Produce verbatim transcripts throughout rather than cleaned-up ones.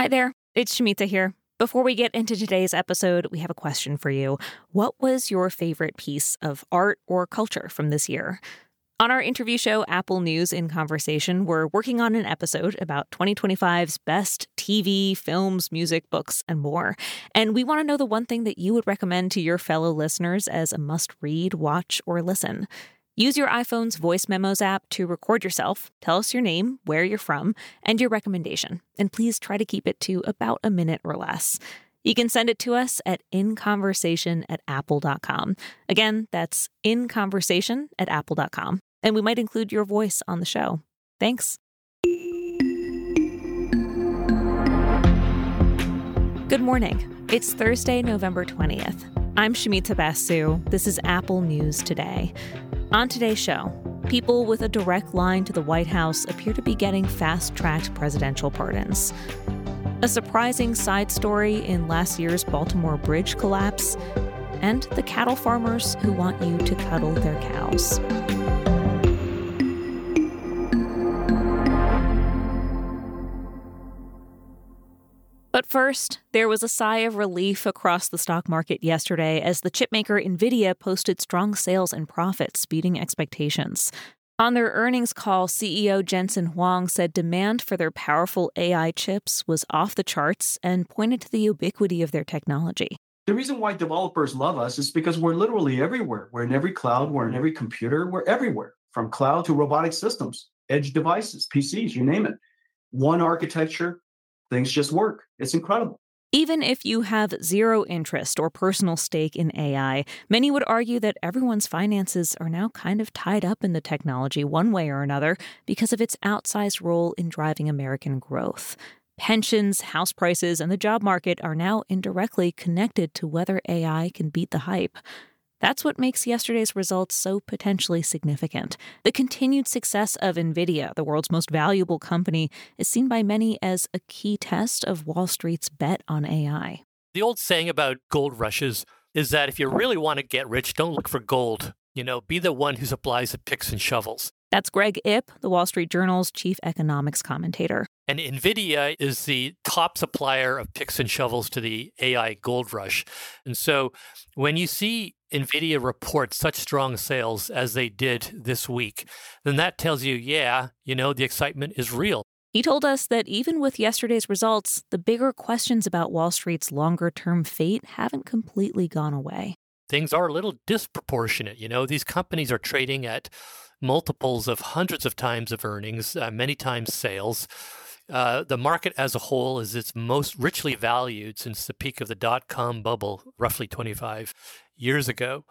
Hi there, it's Shemitah here. Before we get into today's episode, we have a question for you. What was your favorite piece of art or culture from this year? On our interview show, Apple News in Conversation, we're working on an episode about twenty twenty-five's best T V, films, music, books, and more. And we want to know the one thing that you would recommend to your fellow listeners as a must-read, watch, or listen. Use your iPhone's Voice Memos app to record yourself, tell us your name, where you're from, and your recommendation. And please try to keep it to about a minute or less. You can send it to us at inconversation at apple dot com. Again, that's inconversation at apple dot com. And we might include your voice on the show. Thanks. Good morning. It's Thursday, November twentieth. I'm Shemitah Basu. This is Apple News Today. On today's show, people with a direct line to the White House appear to be getting fast-tracked presidential pardons. A surprising side story in last year's Baltimore bridge collapse, and the cattle farmers who want you to cuddle their cows. But first, there was a sigh of relief across the stock market yesterday as the chipmaker NVIDIA posted strong sales and profits, beating expectations. On their earnings call, C E O Jensen Huang said demand for their powerful A I chips was off the charts and pointed to the ubiquity of their technology. The reason why developers love us is because we're literally everywhere. We're in every cloud, we're in every computer, we're everywhere, from cloud to robotic systems, edge devices, P Cs, you name it. One architecture, things just work. It's incredible. Even if you have zero interest or personal stake in A I, many would argue that everyone's finances are now kind of tied up in the technology one way or another because of its outsized role in driving American growth. Pensions, house prices, and the job market are now indirectly connected to whether A I can beat the hype. That's what makes yesterday's results so potentially significant. The continued success of NVIDIA, the world's most valuable company, is seen by many as a key test of Wall Street's bet on A I. The old saying about gold rushes is that if you really want to get rich, don't look for gold. You know, be the one who supplies the picks and shovels. That's Greg Ip, the Wall Street Journal's chief economics commentator. And NVIDIA is the top supplier of picks and shovels to the A I gold rush. And so when you see NVIDIA report such strong sales as they did this week, then that tells you, yeah, you know, the excitement is real. He told us that even with yesterday's results, the bigger questions about Wall Street's longer-term fate haven't completely gone away. Things are a little disproportionate. You know, these companies are trading at multiples of hundreds of times of earnings, uh, many times sales. Uh, the market as a whole is its most richly valued since the peak of the dot-com bubble, roughly twenty-five years ago.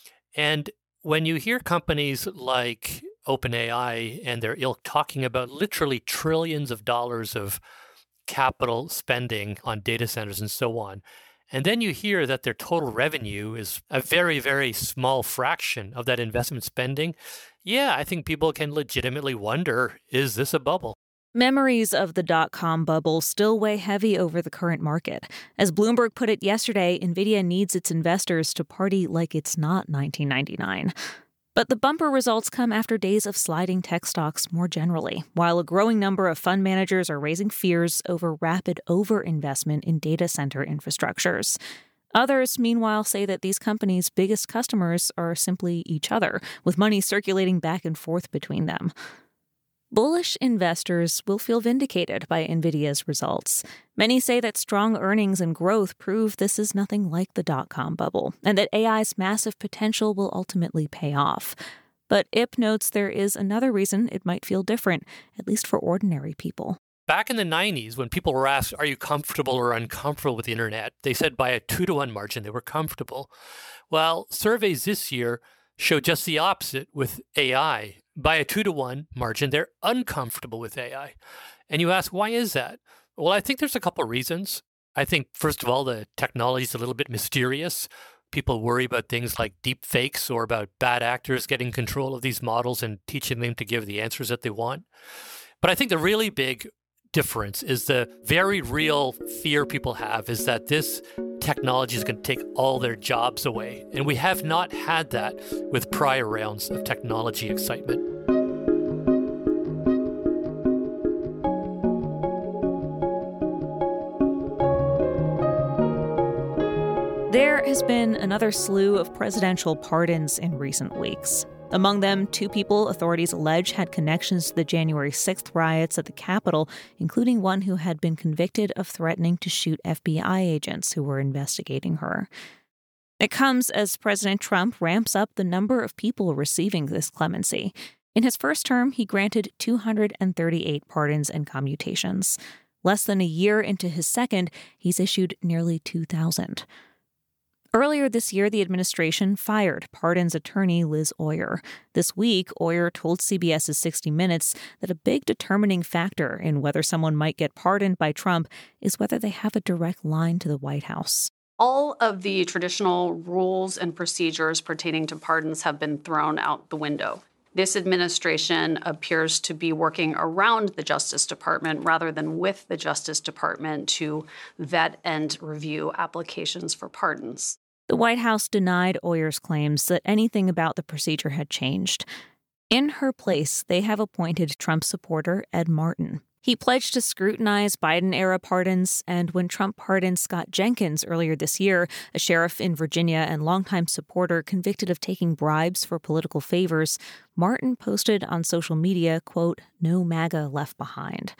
And when you hear companies like OpenAI and their ilk talking about literally trillions of dollars of capital spending on data centers and so on, and then you hear that their total revenue is a very, very small fraction of that investment spending, yeah, I think people can legitimately wonder, is this a bubble? Memories of the dot-com bubble still weigh heavy over the current market. As Bloomberg put it yesterday, NVIDIA needs its investors to party like it's not nineteen ninety-nine. But the bumper results come after days of sliding tech stocks more generally, while a growing number of fund managers are raising fears over rapid overinvestment in data center infrastructures. Others, meanwhile, say that these companies' biggest customers are simply each other, with money circulating back and forth between them. Bullish investors will feel vindicated by NVIDIA's results. Many say that strong earnings and growth prove this is nothing like the dot-com bubble, and that A I's massive potential will ultimately pay off. But Ip notes there is another reason it might feel different, at least for ordinary people. Back in the nineties, when people were asked, are you comfortable or uncomfortable with the internet? They said by a two to one margin they were comfortable. Well, surveys this year show just the opposite with A I. By a two to one margin, they're uncomfortable with A I. And you ask, why is that? Well, I think there's a couple of reasons. I think, first of all, the technology is a little bit mysterious. People worry about things like deep fakes or about bad actors getting control of these models and teaching them to give the answers that they want. But I think the really big difference is the very real fear people have is that this technology is going to take all their jobs away. And we have not had that with prior rounds of technology excitement. There has been another slew of presidential pardons in recent weeks. Among them, two people authorities allege had connections to the January sixth riots at the Capitol, including one who had been convicted of threatening to shoot F B I agents who were investigating her. It comes as President Trump ramps up the number of people receiving this clemency. In his first term, he granted two hundred thirty-eight pardons and commutations. Less than a year into his second, he's issued nearly two thousand. Earlier this year, the administration fired pardons attorney Liz Oyer. This week, Oyer told CBS's sixty minutes that a big determining factor in whether someone might get pardoned by Trump is whether they have a direct line to the White House. All of the traditional rules and procedures pertaining to pardons have been thrown out the window. This administration appears to be working around the Justice Department rather than with the Justice Department to vet and review applications for pardons. The White House denied Oyer's claims that anything about the procedure had changed. In her place, they have appointed Trump supporter Ed Martin. He pledged to scrutinize Biden-era pardons, and when Trump pardoned Scott Jenkins earlier this year, a sheriff in Virginia and longtime supporter convicted of taking bribes for political favors, Martin posted on social media, quote, "No MAGA left behind."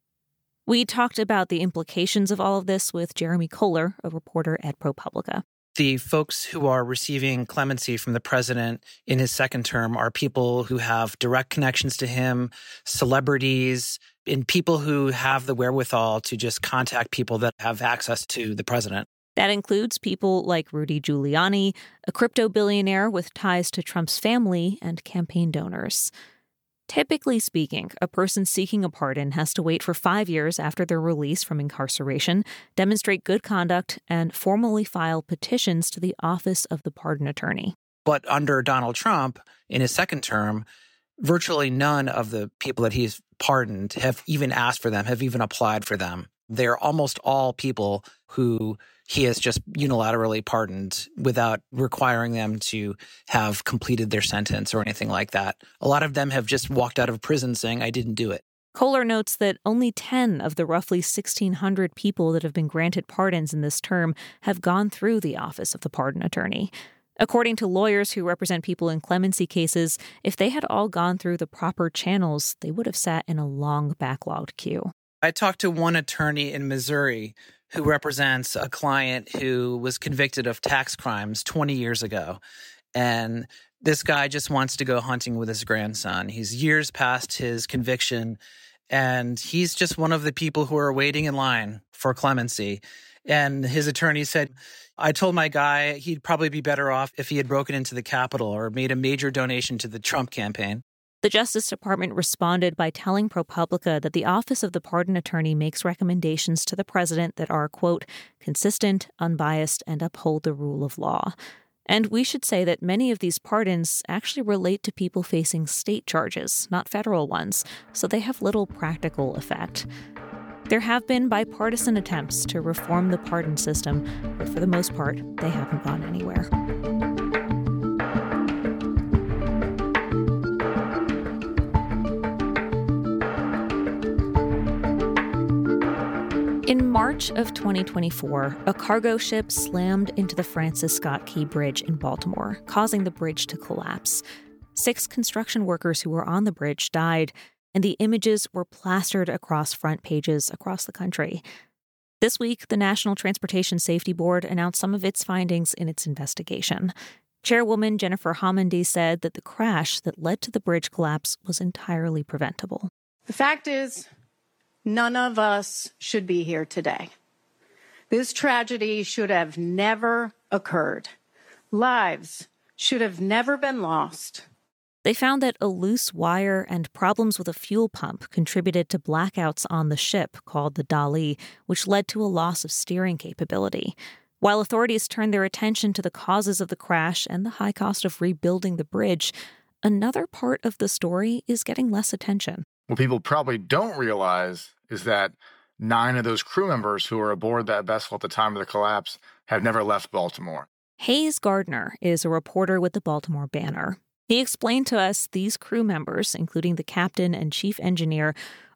We talked about the implications of all of this with Jeremy Kohler, a reporter at ProPublica. The folks who are receiving clemency from the president in his second term are people who have direct connections to him, celebrities, and people who have the wherewithal to just contact people that have access to the president. That includes people like Rudy Giuliani, a crypto billionaire with ties to Trump's family, and campaign donors. Typically speaking, a person seeking a pardon has to wait for five years after their release from incarceration, demonstrate good conduct, and formally file petitions to the Office of the Pardon Attorney. But under Donald Trump, in his second term, virtually none of the people that he's pardoned have even asked for them, have even applied for them. They're almost all people who he has just unilaterally pardoned without requiring them to have completed their sentence or anything like that. A lot of them have just walked out of prison saying, I didn't do it. Kohler notes that only ten of the roughly sixteen hundred people that have been granted pardons in this term have gone through the Office of the Pardon Attorney. According to lawyers who represent people in clemency cases, if they had all gone through the proper channels, they would have sat in a long backlogged queue. I talked to one attorney in Missouri who represents a client who was convicted of tax crimes twenty years ago. And this guy just wants to go hunting with his grandson. He's years past his conviction, and he's just one of the people who are waiting in line for clemency. And his attorney said, I told my guy he'd probably be better off if he had broken into the Capitol or made a major donation to the Trump campaign. The Justice Department responded by telling ProPublica that the Office of the Pardon Attorney makes recommendations to the president that are, quote, consistent, unbiased, and uphold the rule of law. And we should say that many of these pardons actually relate to people facing state charges, not federal ones, so they have little practical effect. There have been bipartisan attempts to reform the pardon system, but for the most part, they haven't gone anywhere. In March of twenty twenty-four, a cargo ship slammed into the Francis Scott Key Bridge in Baltimore, causing the bridge to collapse. Six construction workers who were on the bridge died, and the images were plastered across front pages across the country. This week, the National Transportation Safety Board announced some of its findings in its investigation. Chairwoman Jennifer Homendy said that the crash that led to the bridge collapse was entirely preventable. The fact is, none of us should be here today. This tragedy should have never occurred. Lives should have never been lost. They found that a loose wire and problems with a fuel pump contributed to blackouts on the ship called the Dali, which led to a loss of steering capability. While authorities turned their attention to the causes of the crash and the high cost of rebuilding the bridge, another part of the story is getting less attention. What people probably don't realize is that nine of those crew members who were aboard that vessel at the time of the collapse have never left Baltimore. Hayes Gardner is a reporter with the Baltimore Banner. He explained to us these crew members, including the captain and chief engineer,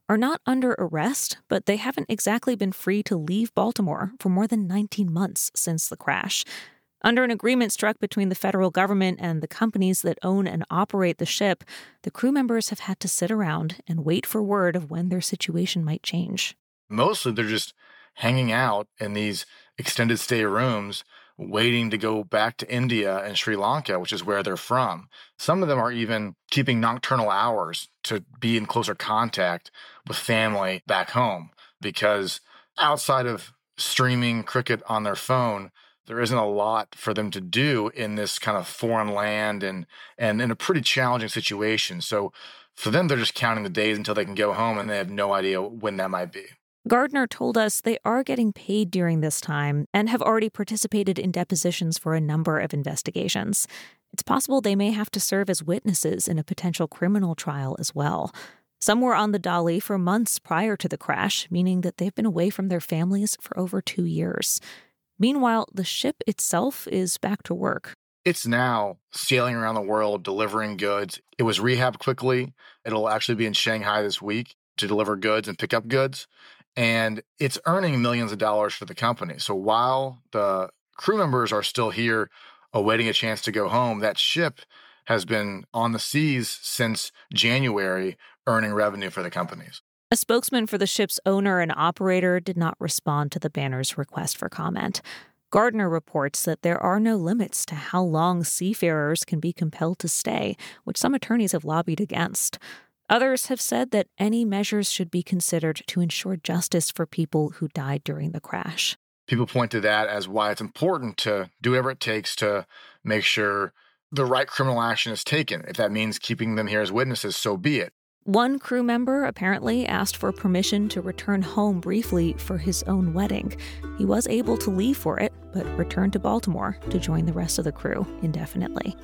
are not under arrest, but they haven't exactly been free to leave Baltimore for more than nineteen months since the crash. Under an agreement struck between the federal government and the companies that own and operate the ship, the crew members have had to sit around and wait for word of when their situation might change. Mostly they're just hanging out in these extended stay rooms, waiting to go back to India and Sri Lanka, which is where they're from. Some of them are even keeping nocturnal hours to be in closer contact with family back home, because outside of streaming cricket on their phone, there isn't a lot for them to do in this kind of foreign land and and in a pretty challenging situation. So for them, they're just counting the days until they can go home, and they have no idea when that might be. Gardner told us they are getting paid during this time and have already participated in depositions for a number of investigations. It's possible they may have to serve as witnesses in a potential criminal trial as well. Some were on the Dolly for months prior to the crash, meaning that they've been away from their families for over two years. Meanwhile, the ship itself is back to work. It's now sailing around the world, delivering goods. It was rehabbed quickly. It'll actually be in Shanghai this week to deliver goods and pick up goods. And it's earning millions of dollars for the company. So while the crew members are still here awaiting a chance to go home, that ship has been on the seas since January, earning revenue for the companies. A spokesman for the ship's owner and operator did not respond to the banner's request for comment. Gardner reports that there are no limits to how long seafarers can be compelled to stay, which some attorneys have lobbied against. Others have said that any measures should be considered to ensure justice for people who died during the crash. People point to that as why it's important to do whatever it takes to make sure the right criminal action is taken. If that means keeping them here as witnesses, so be it. One crew member apparently asked for permission to return home briefly for his own wedding. He was able to leave for it, but returned to Baltimore to join the rest of the crew indefinitely.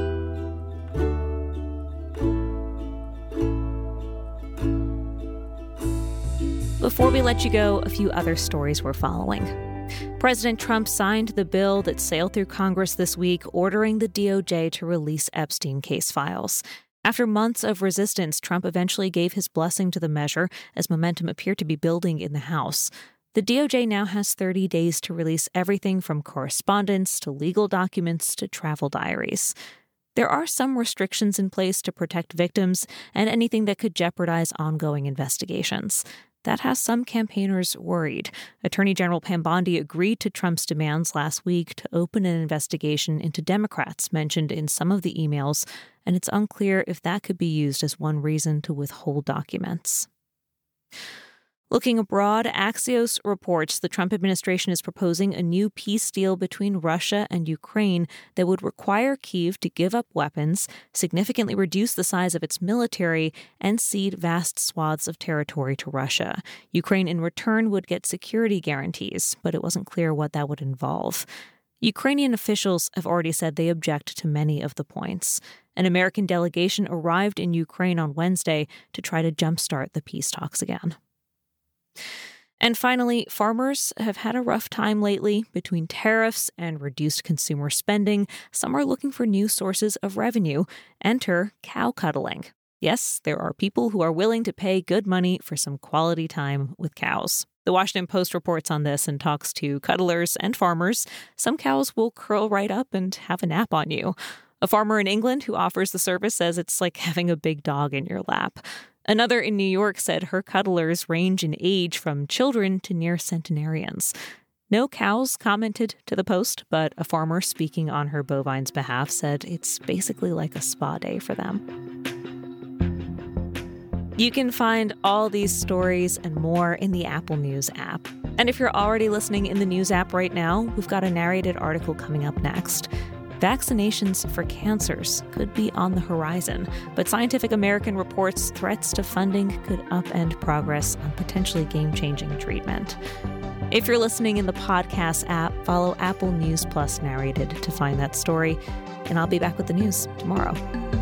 Before we let you go, a few other stories we're following. President Trump signed the bill that sailed through Congress this week, ordering the D O J to release Epstein case files. After months of resistance, Trump eventually gave his blessing to the measure as momentum appeared to be building in the House. The D O J now has thirty days to release everything from correspondence to legal documents to travel diaries. There are some restrictions in place to protect victims and anything that could jeopardize ongoing investigations. That has some campaigners worried. Attorney General Pam Bondi agreed to Trump's demands last week to open an investigation into Democrats mentioned in some of the emails, and it's unclear if that could be used as one reason to withhold documents. Looking abroad, Axios reports the Trump administration is proposing a new peace deal between Russia and Ukraine that would require Kyiv to give up weapons, significantly reduce the size of its military, and cede vast swaths of territory to Russia. Ukraine, in return, would get security guarantees, but it wasn't clear what that would involve. Ukrainian officials have already said they object to many of the points. An American delegation arrived in Ukraine on Wednesday to try to jumpstart the peace talks again. And finally, farmers have had a rough time lately. Between tariffs and reduced consumer spending, some are looking for new sources of revenue. Enter cow cuddling. Yes, there are people who are willing to pay good money for some quality time with cows. The Washington Post reports on this and talks to cuddlers and farmers. Some cows will curl right up and have a nap on you. A farmer in England who offers the service says it's like having a big dog in your lap. Another in New York said her cuddlers range in age from children to near centenarians. No cows commented to the Post, but a farmer speaking on her bovine's behalf said it's basically like a spa day for them. You can find all these stories and more in the Apple News app. And if you're already listening in the News app right now, we've got a narrated article coming up next. Vaccinations for cancers could be on the horizon, but Scientific American reports threats to funding could upend progress on potentially game-changing treatment. If you're listening in the podcast app, follow Apple News Plus Narrated to find that story, and I'll be back with the news tomorrow.